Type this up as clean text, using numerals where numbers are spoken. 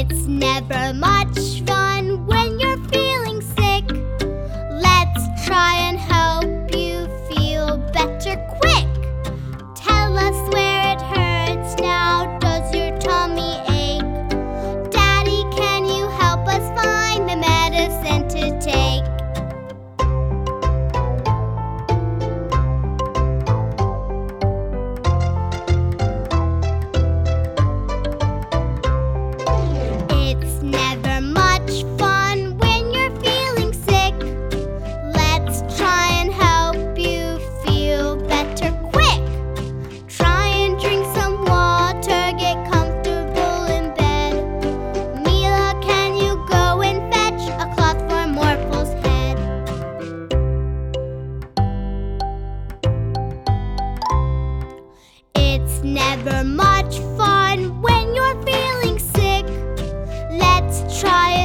It's never much fun when you're feeling sick. Let's try and help you feel better quick. Tell us where it hurts now. Does your tummy ache? Daddy, can you help us find the medicine to take? It's never much fun when you're feeling sick. Let's try and help you feel better quick. Try and drink some water, get comfortable in bed. Mila, can you go and fetch a cloth for Morple's head? It's never much fun when you're feeling sick. Let's try